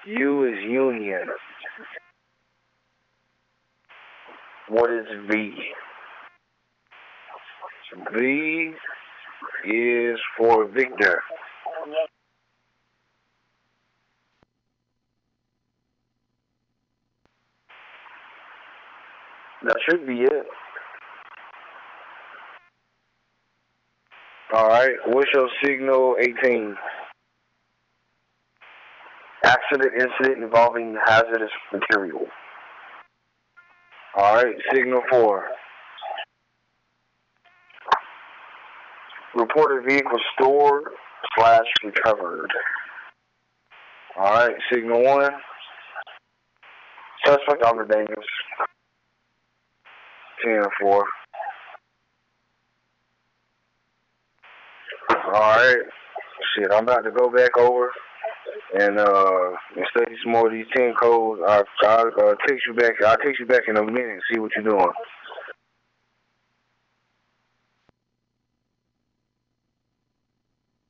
U is union. What is V? V is for Victor. That should be it. Alright, what's your signal 18? Accident incident involving hazardous material. Alright, signal 4. Reported vehicle stored / recovered. Alright, signal 1. Suspect Oliver Daniels. 10-4. Alright. Shit, I'm about to go back over and study some more of these 10 codes. I'll text you back. I'll text you back in a minute and see what you're doing.